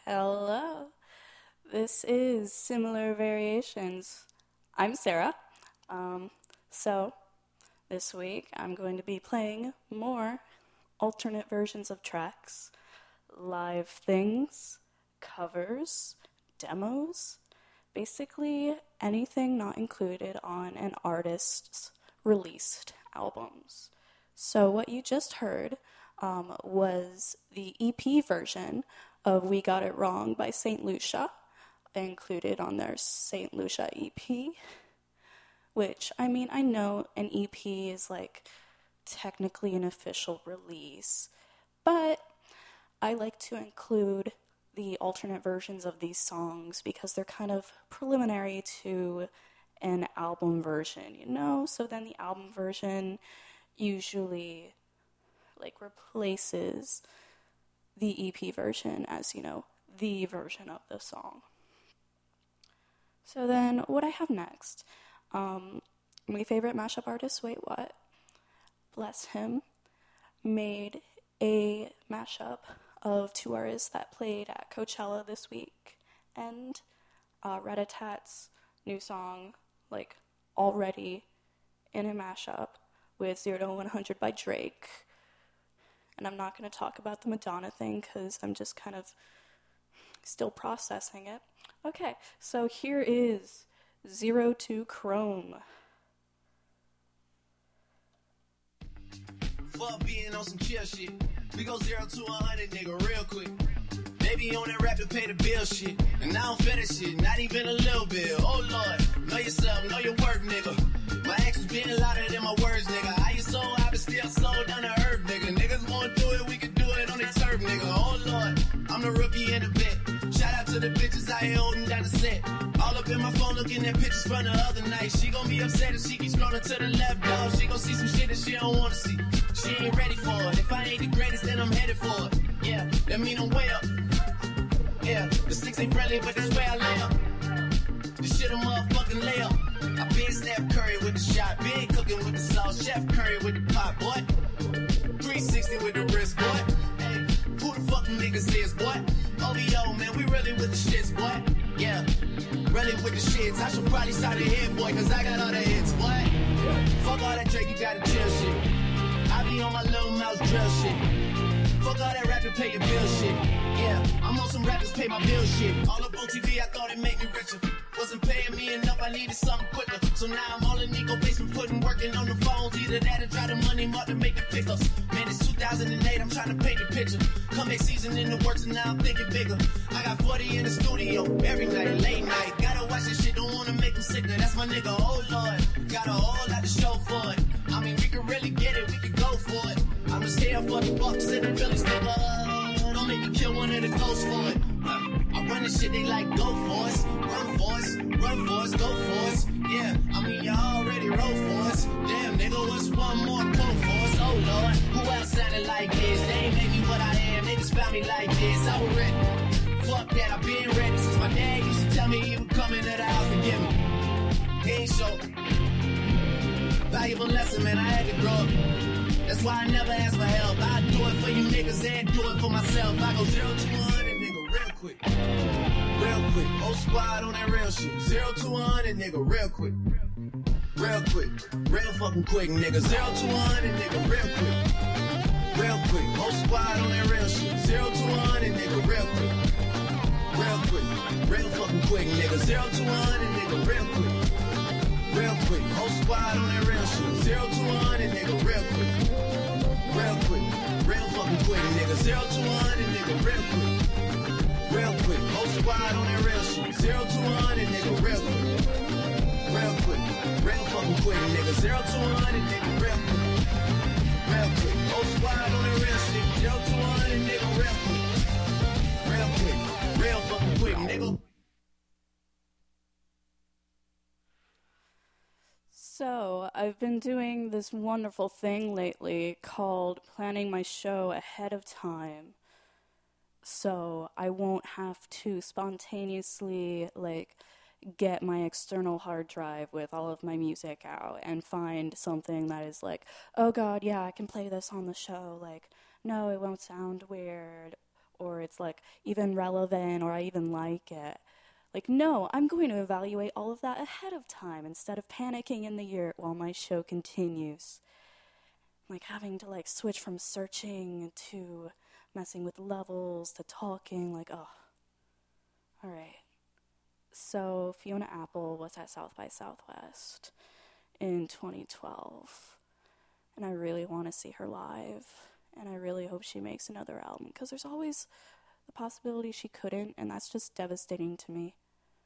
Hello. This is Similar Variations. I'm Sarah. Um, so, this week I'm going to be playing more alternate versions of tracks, live things, covers, demos, basically anything not included on an artist's released albums. So, what you just heard was the EP version of We Got It Wrong by St. Lucia, included on their St. Lucia EP, which, I mean, I know an EP is like technically an official release, but I like to include the alternate versions of these songs because they're kind of preliminary to an album version, you know? So then the album version usually like replaces the EP version as, you know, the version of the song. So then what I have next, my favorite mashup artist, Wait What, bless him, made a mashup of two artists that played at Coachella this week, and Rat-a-Tat's new song, like, already in a mashup with 0 to 100 by Drake. And I'm not going to talk about the Madonna thing because I'm just kind of still processing it. Okay, so here is 0 to Chrome. Fuck being on some chill shit. We go 0 to 100, nigga, real quick. Baby on that rap to pay the bill shit. And I don't feel that shit, not even a little bit. Oh Lord, know yourself, know your work, nigga. My actions being louder than my words, nigga. I used so high, but still slow down to earth, nigga. Niggas wanna do it, we can do it on the turf, nigga. Oh Lord, I'm the rookie and the vet. Shout out to the bitches out here holding down the set. All up in my phone looking at pictures from the other night. She gon' be upset if she keeps scrolling to the left, dog. She gon' see some shit that she don't wanna see. She ain't ready for it. If I ain't the greatest, then I'm headed for it. Yeah, that mean I'm way up. Yeah, the six ain't friendly, but that's where I lay up. This shit a motherfucking layup. I been Steph Curry with the shot, been cooking with the sauce, Chef Curry with the pot, boy. 360 with the wrist, boy. Hey, who the fuck them niggas is, boy? OVO, man, we really with the shits, boy. Yeah, really with the shits. I should probably start a hit, boy, cause I got all the hits, boy. Fuck all that Drake, you gotta chill shit. I be on my little mouse drill shit. Fuck all that rap to pay your bill shit. Yeah, I'm on some rappers pay my bill shit. All up on TV, I thought it made me richer. Wasn't paying me enough, I needed something quicker. So now I'm all in Nico basement, putting working on the phones. Either that or try the money mark to make the pickups. Man, it's 2008, I'm trying to paint the picture. Comeback season in the works and now I'm thinking bigger. I got 40 in the studio, every night, late night. Gotta watch this shit, don't wanna make them sicker. That's my nigga, oh Lord. Got a whole lot to show for it. I mean, we could really get it, we could go for it. I'm just here for the Bucks and the Phillies, nigga. Don't make me kill one of the ghosts for it. I run this shit, they like, go for us. Run for us, run for us, go for us. Yeah, I mean, y'all already wrote for us. Damn, nigga, what's one more quote for us? Oh, Lord, who else sounded like this? They ain't make me what I am, niggas found me like this. I was ready. Fuck that, I've been ready since my dad used to tell me he would come into the house to get me. He ain't show. Valuable lesson, man, I had to grow up. That's why I never ask for help. I do it for you niggas and do it for myself. I go 0 to 100, nigga, real quick. Real quick. Whole squad on that real shit. 0 to 100, nigga, real quick. Real quick. Real fucking quick, nigga. 0 to 100, nigga, real quick. Real quick. Whole squad on that real shit. 0 to 100, nigga, real quick. Real quick. Real fucking quick, nigga. 0 to 100, nigga, real quick. Real quick. Whole squad on that real shit. 0 to 100, nigga, real quick. Real quick, real fucking quick, nigga. 0 to 100, nigga, real quick. Real quick, whole squad on that real shit. 0 to 100, nigga, real quick. Real quick, real fucking quick, nigga. 0 to 100, nigga, real quick. Real quick, whole squad on that real shit. 0 to 100, nigga, real quick. Real quick, real fucking quick, nigga. So, I've been doing this wonderful thing lately called planning my show ahead of time. So, I won't have to spontaneously, like, get my external hard drive with all of my music out and find something that is like, oh god, yeah, I can play this on the show. Like, no, it won't sound weird. or it's like even relevant or I even like it. Like, no, I'm going to evaluate all of that ahead of time instead of panicking in the year while my show continues. Like having to like switch from searching to messing with levels to talking, like, oh, all right. So Fiona Apple was at South by Southwest in 2012, and I really want to see her live, and I really hope she makes another album, because there's always the possibility she couldn't, and that's just devastating to me.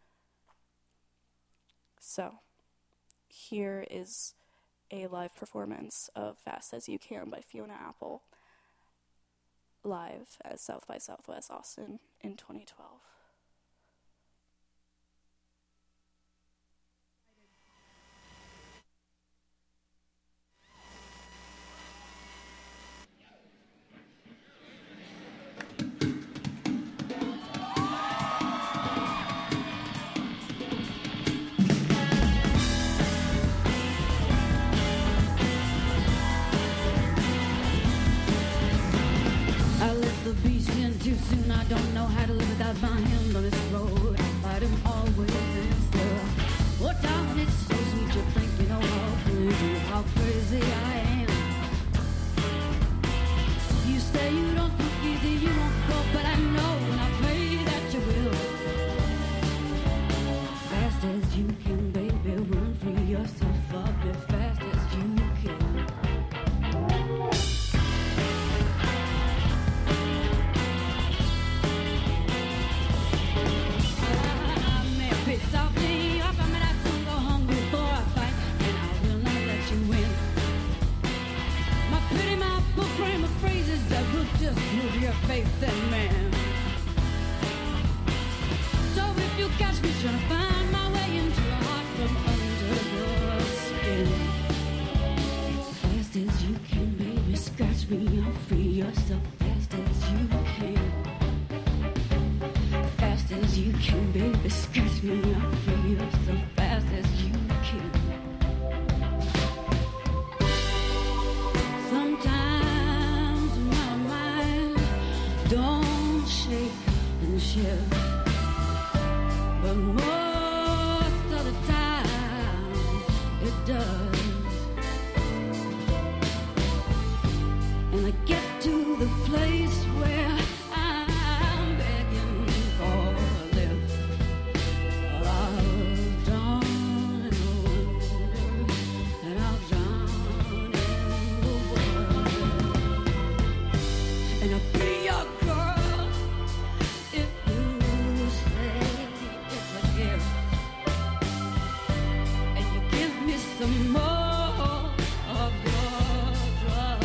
So, here is a live performance of Fast As You Can by Fiona Apple, live at South by Southwest Austin in 2012. Too soon, I don't know how to live without my hand on this road. I fight him always and still. Oh, darling, it's so sweet you think you know how crazy I am. You say you don't speak easy, you won't go, but I know and I pray that you will. Fast as you can, baby, run free yourself up as fast as you can. Just prove your faith in man. So if you catch me trying to find my way into your heart from under your skin, fast as you can, baby, scratch me, I'll free yourself fast as you can. Fast as you can, baby, scratch me, I'll free yourself fast as you can. Don't shake and shiver, but most of the time it does. And I get to the place where I'm begging for a lift. I'll drown in the wonder, and I'll drown in the world, and I'll be your girl if you say it's a gift, and you give me some more of your drugs.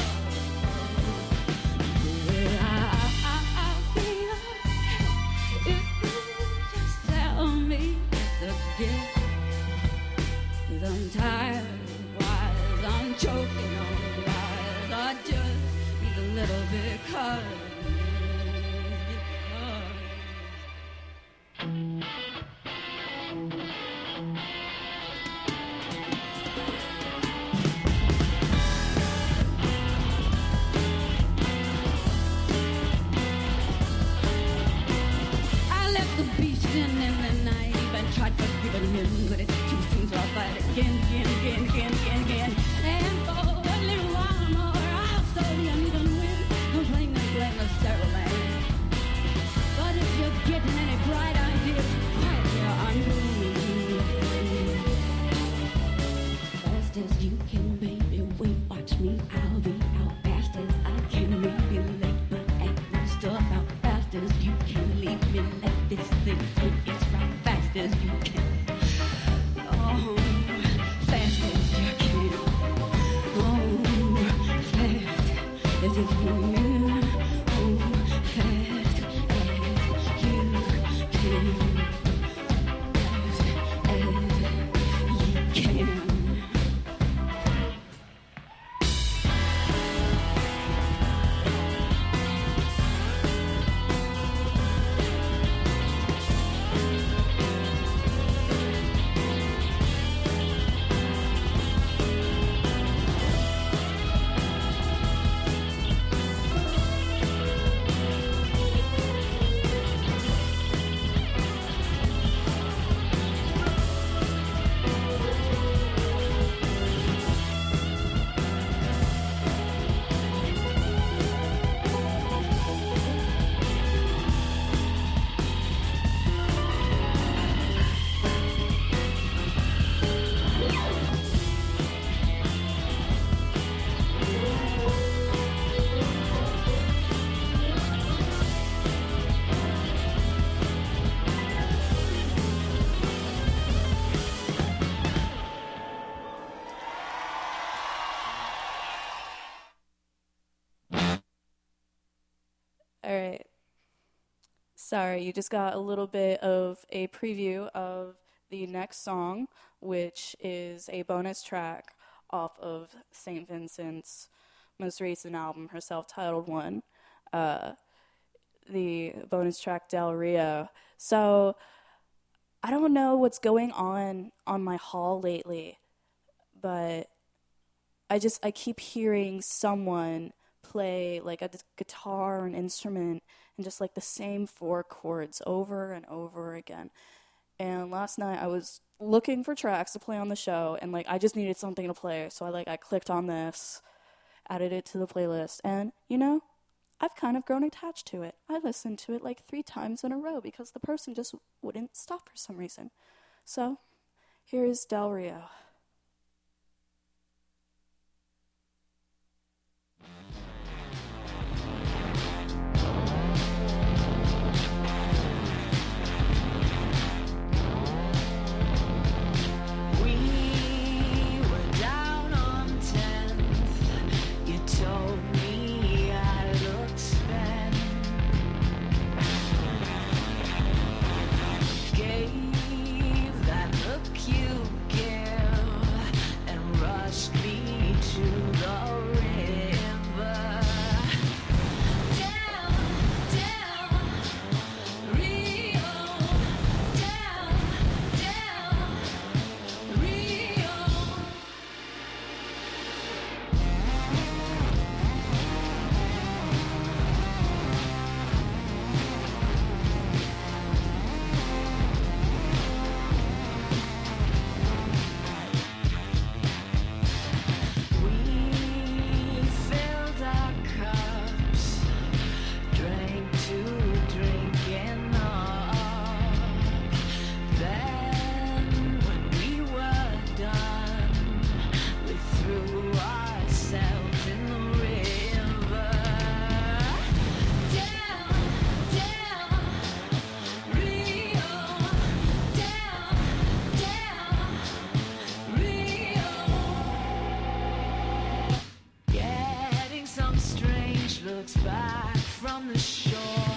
The way I feel if you just tell me it's a gift. 'Cause I'm tired of lies, I'm choking on lies. I just need a little bit because. I left the beast in the night, even tried forgiving him, but it's too soon, so I'll fight again. And for a little while more, I'll slowly uneven win, complain and blame the sterile land. But if you're getting any bright ideas, right here under me. Fast as you can, baby, wait, watch me, I'll be out fast as I can, maybe late, but at least about fast as you can. Leave me, let this thing take its right, fast as you can. Oh, fast as you can. Oh, fast as you can. Oh, fast as you can. Fast as you can. All right. Sorry, you just got a little bit of a preview of the next song, which is a bonus track off of St. Vincent's most recent album, her self-titled one, uh, the bonus track Del Rio. So I don't know what's going on my hall lately, but I keep hearing someone play like a guitar or an instrument and just like the same four chords over and over again. And last night I was looking for tracks to play on the show and like I just needed something to play. So I clicked on this, added it to the playlist, and I've kind of grown attached to it. I listened to it like 3 times in a row because the person just wouldn't stop for some reason. So, here is Del Rio. Looks back from the shore.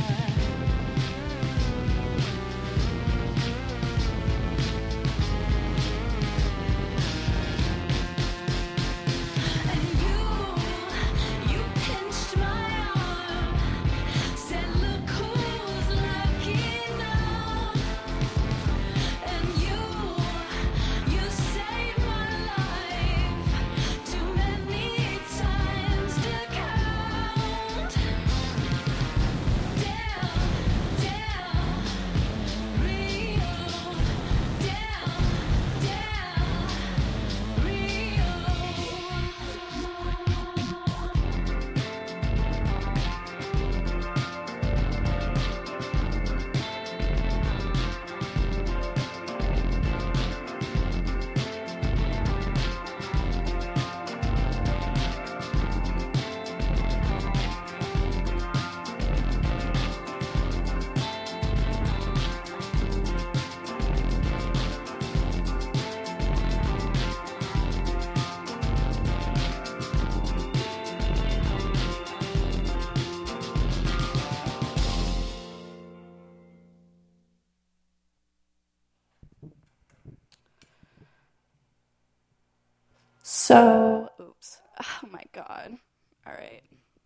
Oops. Oh my god. Alright.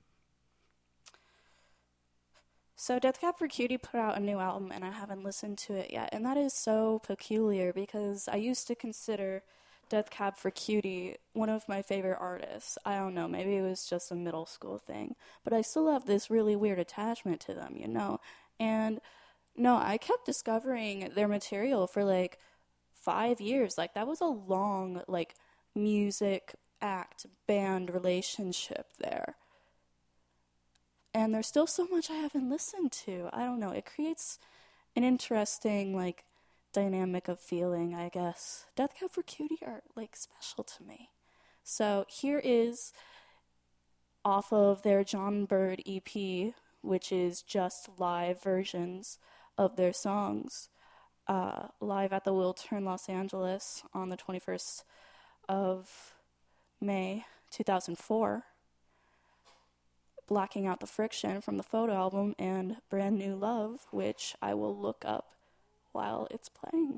So Death Cab for Cutie put out a new album and I haven't listened to it yet. And that is so peculiar because I used to consider Death Cab for Cutie one of my favorite artists. I don't know, maybe it was just a middle school thing. But I still have this really weird attachment to them, And no, I kept discovering their material for like 5 years. Like that was a long music act band relationship there. And there's still so much I haven't listened to. I don't know. It creates an interesting dynamic of feeling, I guess. Death Cab for Cutie are special to me. So here is off of their John Bird EP, which is just live versions of their songs, live at the Wiltern, Los Angeles on the 21st of May 2004. Blocking Out the Friction from the photo album, and Brand New Love, which I will look up while it's playing.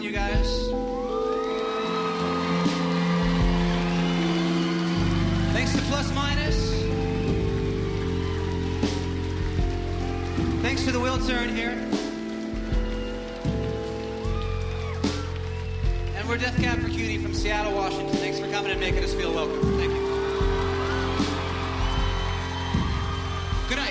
you guys. Thanks to Plus Minus. Thanks to the Will Turn here. And we're Death Cab for Cutie from Seattle, Washington. Thanks for coming and making us feel welcome. Thank you. Good night.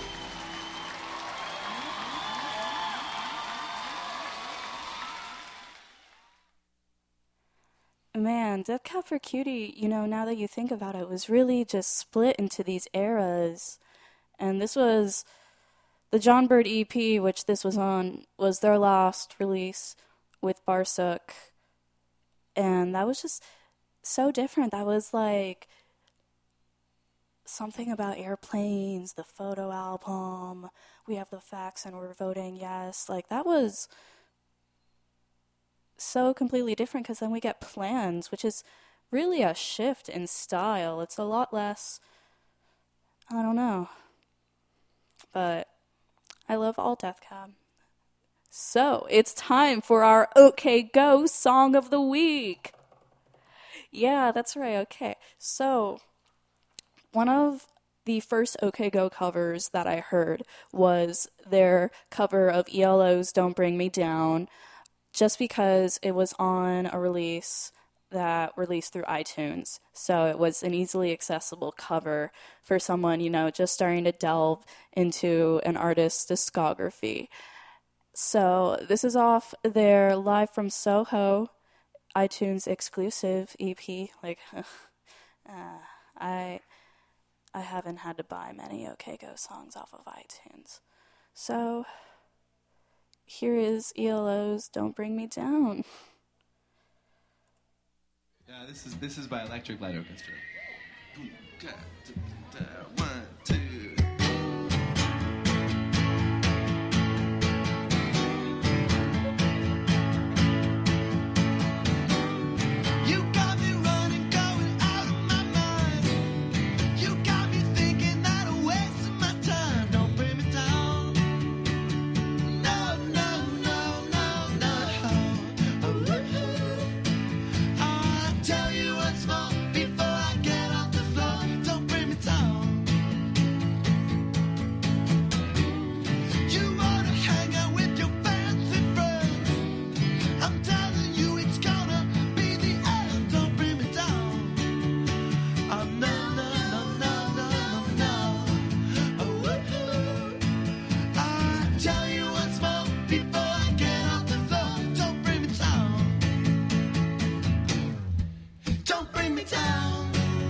Man, Death Cab for Cutie, now that you think about it, was really just split into these eras. And this was the John Bird EP, which this was on, was their last release with Barsuk. And that was just so different. That was like something about airplanes, the photo album, we have the facts and we're voting yes. Like, that was so completely different, because then we get Plans, which is really a shift in style. It's a lot less, I don't know, but I love all Death Cab. So it's time for our OK Go Song of the Week. Yeah, that's right. Okay, so one of the first OK Go covers that I heard was their cover of ELO's Don't Bring Me Down, just because it was on a release that released through iTunes. So it was an easily accessible cover for someone, just starting to delve into an artist's discography. So this is off their Live from Soho iTunes exclusive EP. Like, I haven't had to buy many OK Go songs off of iTunes. So here is ELO's Don't Bring Me Down. Yeah, this is by Electric Light Orchestra. 1, 2. You got me running, going out of my mind. You got me thinking that I'm wasting my time. Don't bring me down. No, no, no, no, no. I'll tell you once more before I get off the floor. Don't bring me down. You wanna hang out with your fancy friends. I'm telling you it's gonna be the end. Don't bring me down. Oh no, no, no, no, no, no. Oh, woo-hoo. I'll tell you once more before I get off the floor. Don't bring me down. Don't bring me down.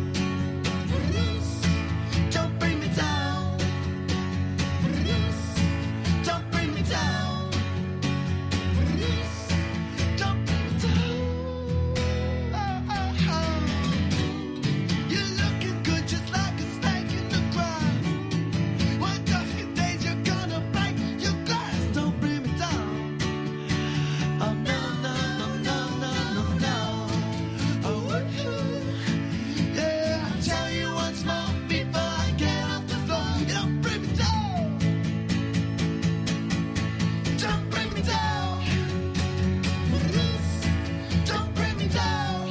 Don't bring me down. Don't bring me down. Don't bring me down. Oh, oh, oh. You're looking good just like a snake in the grass. One of these days you're gonna break your glass. Don't bring me down. Oh no, no, no, no, no, no, no. Oh, woo-hoo. Yeah, I'll tell you once more before I get off the floor. You don't bring me down. Don't bring me down. Don't bring me down.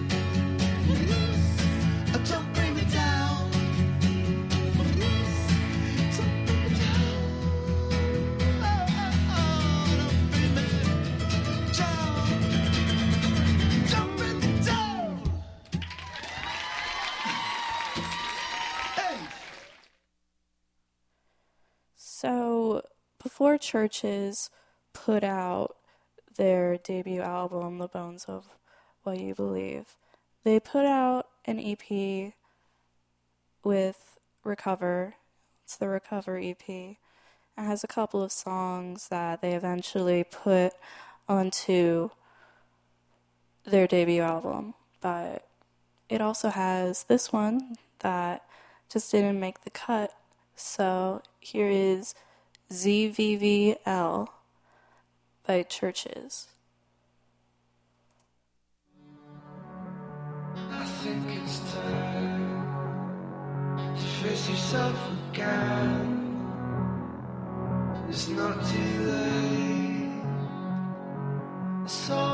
Don't bring me down. Don't bring me down. Oh, oh, oh, don't bring me down. Don't bring me down. Hey. So before Churches put out their debut album, The Bones of What You Believe, they put out an EP with Recover. It's the Recover EP. It has a couple of songs that they eventually put onto their debut album, but it also has this one that just didn't make the cut. So here is ZVVL by Churches. I think it's time to face yourself again. It's not too late. It's all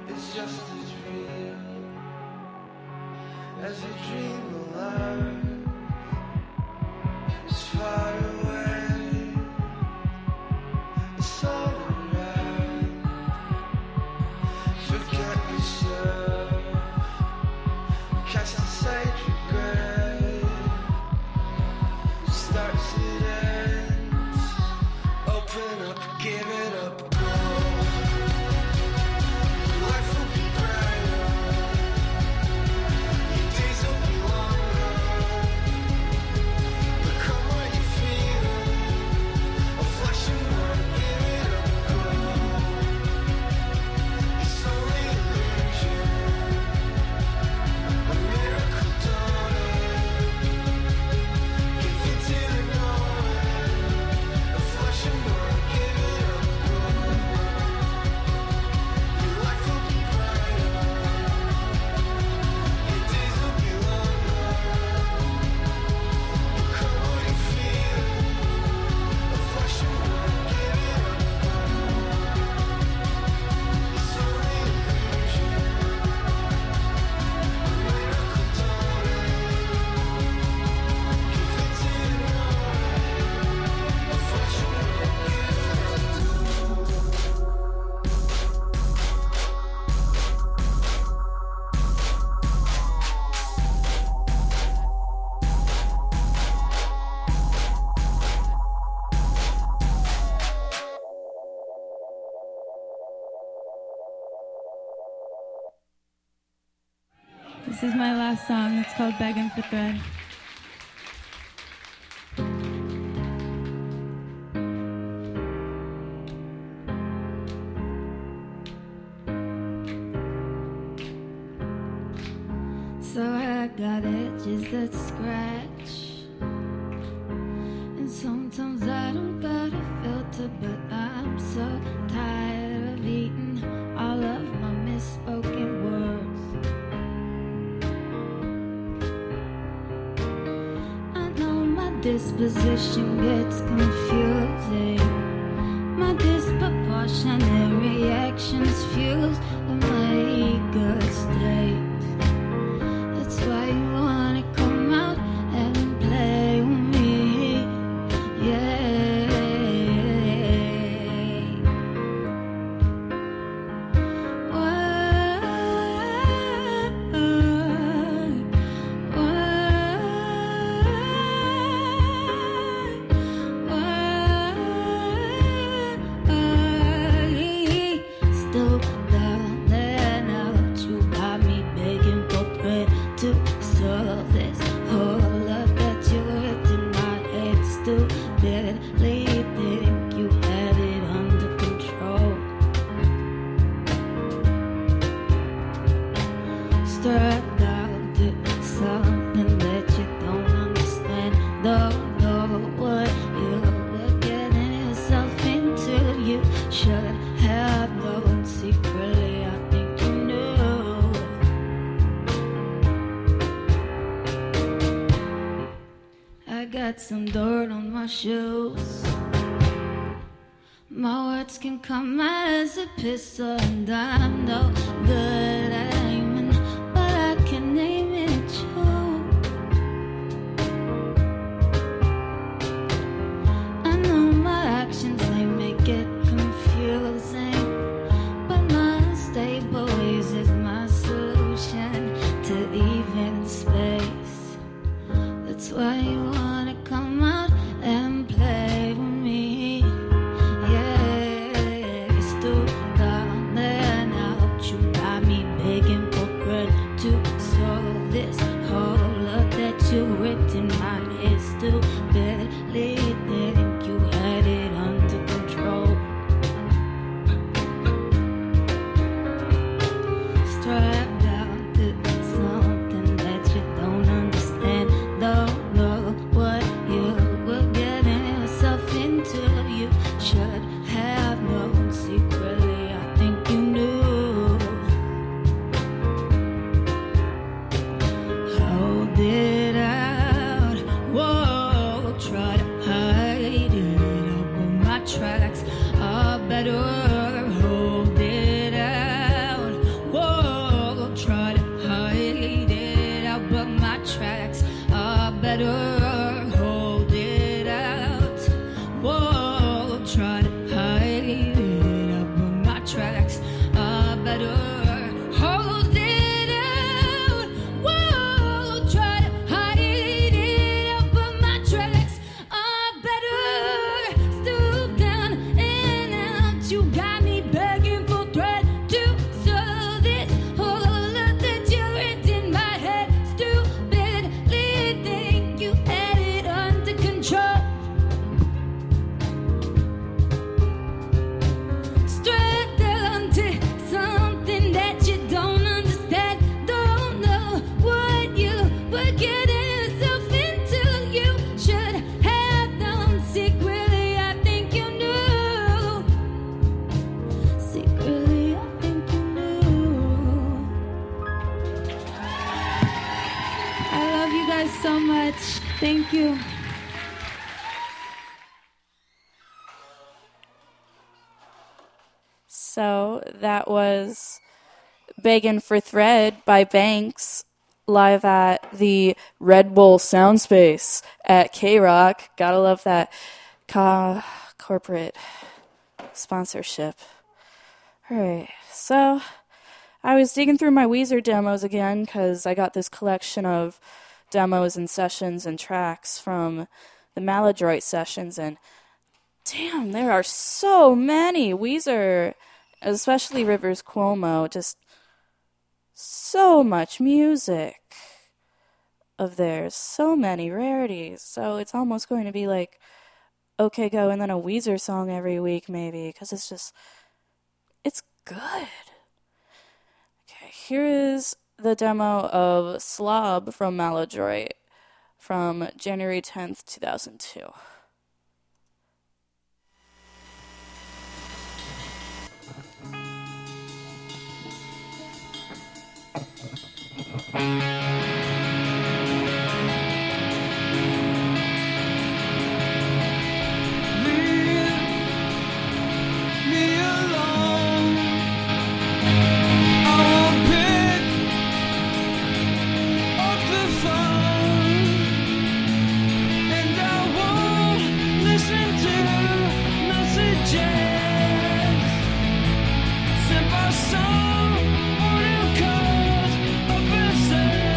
It's just as real as a dream alive. It's far away, it's all around. Forget yourself, cast aside regret. Starts it ends, open up, give it up, go. Life will be brighter, your days will be longer. Become what you feel, a flash and more, give it up, go. It's only illusion, a miracle dawning. Give it to the knowing, a flash and more, give it up, go. Your life will be brighter, your days will be longer. Become what you feel, a flash and more, give it up, go. It's only illusion, a miracle dawning. Give it to the knowing, a flash and more, give it This is my last song. It's called Begging for Thread. So I got edges that scratch, and sometimes I don't got a filter, but I'm so tired of eating all of my misspoken words. I know my disposition gets confusing. My disproportionate reactions fuse with my ego state. That's why you wanna come out and play with me, yeah. Still down there now, you got me begging for bread to solve this whole lot that you're in my head. Stupidly think you have it under control. Struck out to something that you don't understand. Don't know what you were getting yourself into. You should have known secretly. I think you knew. I got some dirt on my shoes. My words can come out as a pistol, and I'm no good at aiming, but I can aim at you. I know my actions, they make it confusing, but my stable ways is my solution to even space. That's why you wanna come out and play with me, yeah. You stood down there now, you got better. Hold it out. Whoa, try to hide it out, but my tracks are better. Stoop down and out. You got me begging for thread to solve this hole that you ripped in my head. Stupidly think you had it under control. Struggle to something that you don't understand. Don't know what you were getting yourself into. You should have known secretly. I think you knew. Secretly, I think you knew. I love you guys so much. Thank you. So that was Beggin' for Thread by Banks live at the Red Bull Soundspace at K-Rock. Gotta love that corporate sponsorship. Alright, so I was digging through my Weezer demos again because I got this collection of demos and sessions and tracks from the Maladroit sessions, and damn, there are so many. Weezer, especially Rivers Cuomo, just so much music of theirs, so many rarities. So it's almost going to be like OK Go and then a Weezer song every week maybe, because it's good. Okay, here is the demo of Slob from Maladroit from January 10th, 2002. Me alone. I won't pick up the phone, and I won't listen to messages sent by some one who calls a person.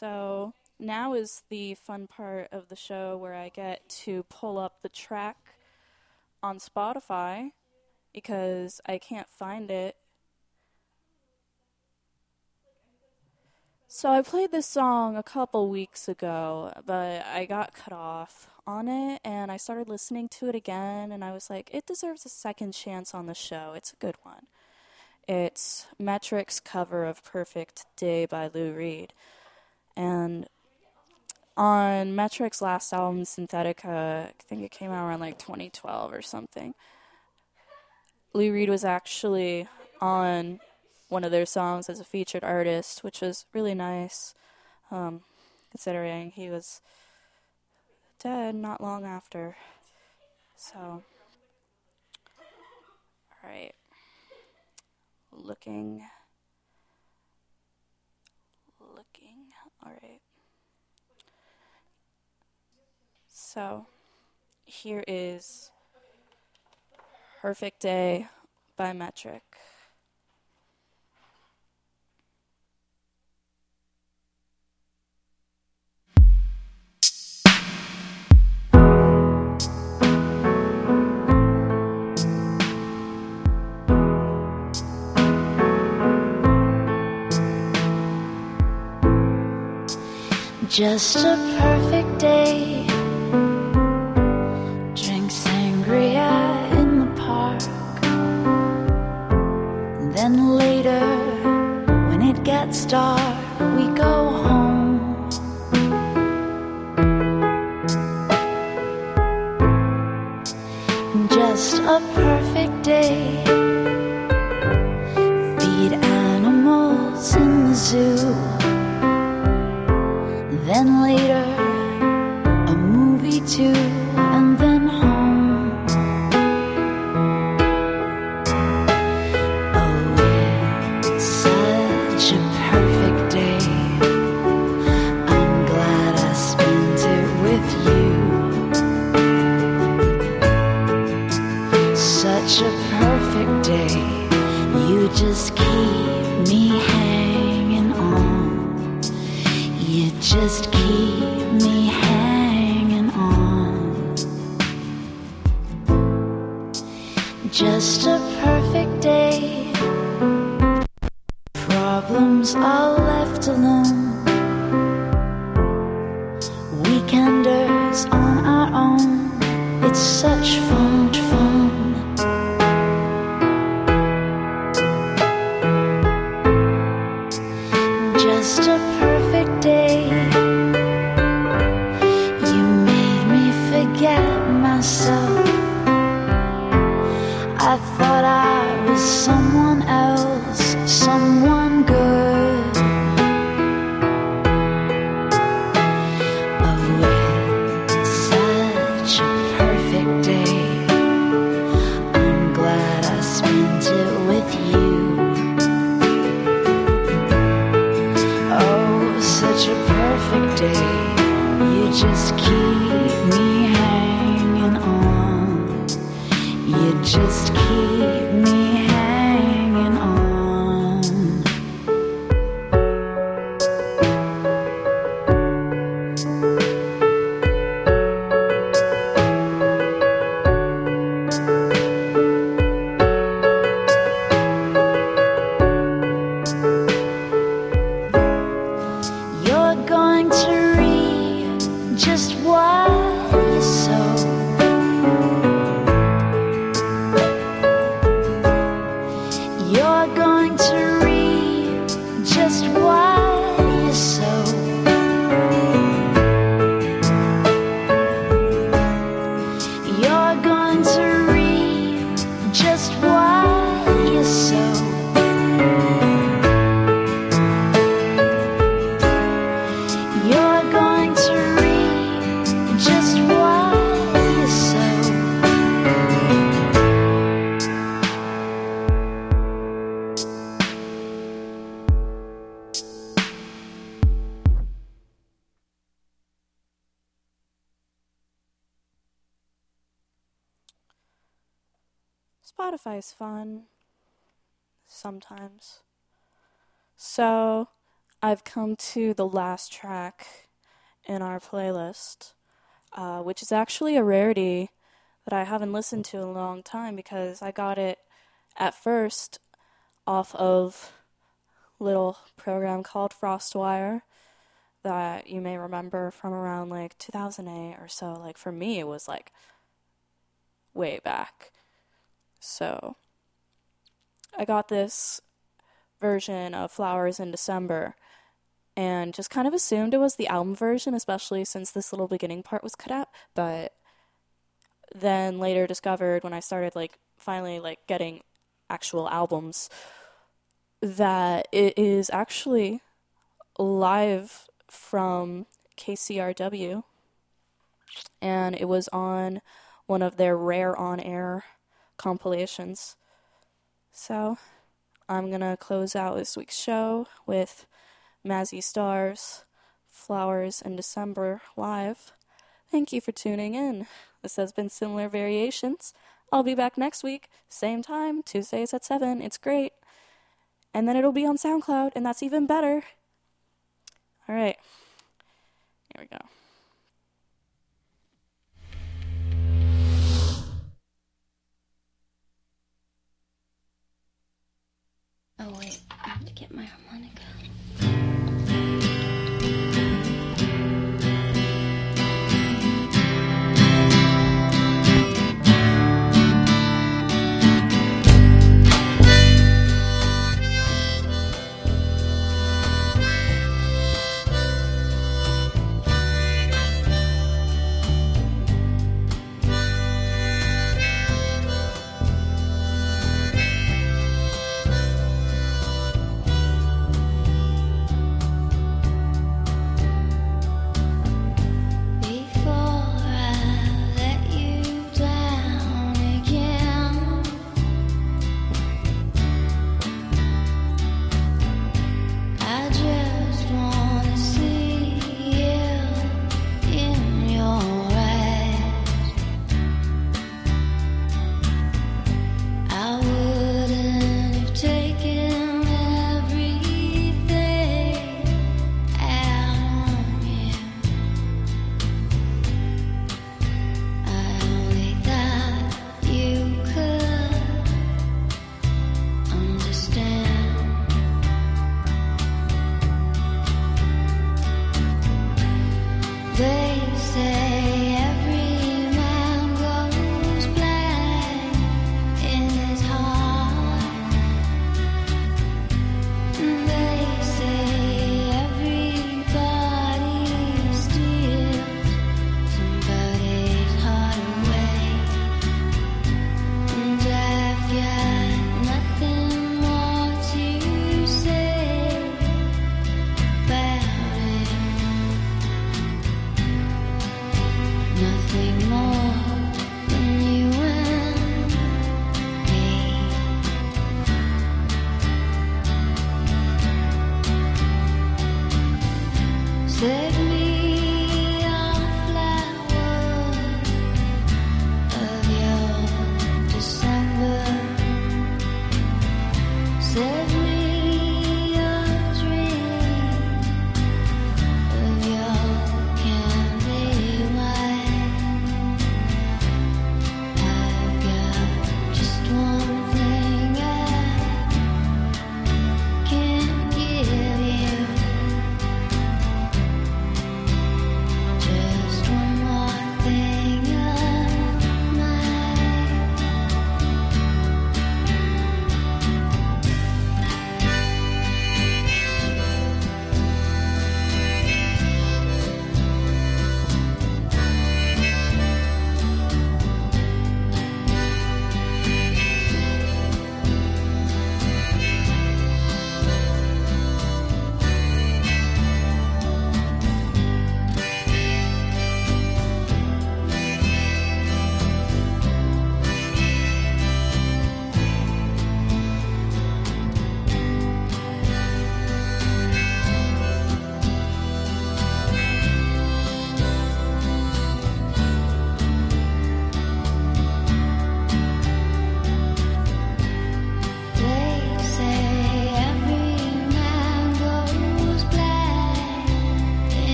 So now is the fun part of the show where I get to pull up the track on Spotify because I can't find it. So I played this song a couple weeks ago, but I got cut off on it, and I started listening to it again, and I was like, it deserves a second chance on the show. It's a good one. It's Metric's cover of Perfect Day by Lou Reed. And on Metric's last album, Synthetica, I think it came out around like 2012 or something, Lou Reed was actually on one of their songs as a featured artist, which was really nice, considering he was dead not long after. So, alright. Looking. Alright. So, here is Perfect Day by Metric. Just a perfect day. Drink sangria in the park. Then later, when it gets dark, we go home. Just a perfect day. Feed animals in the zoo. Then later, a movie too, and then home. Oh, it's such a perfect day. I'm glad I spent it with you. Such a perfect day. You just keep me hanging on. You just keep me hanging on. Just a perfect day. Problems are left alone. Weekenders on our own. It's such fun, fun. Just a perfect day. You made me forget myself. I thought I was someone else, someone good. Oh, it's such a perfect day. I'm glad I spent it with you. Oh, such a perfect day. You just keep me hanging on. You just keep me hanging on. You're going to reap just what you sow. You're going to reap just what you sow. You're going to reap just what you sow. You're going to reap just what you sow. Spotify's fun sometimes. So I've come to the last track in our playlist, which is actually a rarity that I haven't listened to in a long time because I got it at first off of a little program called FrostWire that you may remember from around like 2008 or so. Like for me, it was like way back. So I got this version of Flowers in December and just kind of assumed it was the album version, especially since this little beginning part was cut out. But then later discovered when I started like finally like getting actual albums that it is actually live from KCRW, and it was on one of their rare on-air compilations. So I'm gonna close out this week's show with Mazzy Star's Flowers in December live. Thank you for tuning in. This has been Similar Variations. I'll be back next week, same time, Tuesdays at 7. It's great. And then it'll be on SoundCloud, and that's even better. All right. Here we go. Oh wait, I have to get my harmonica.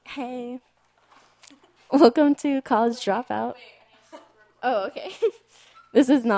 Hey. Welcome to College Dropout. Oh, okay. This is not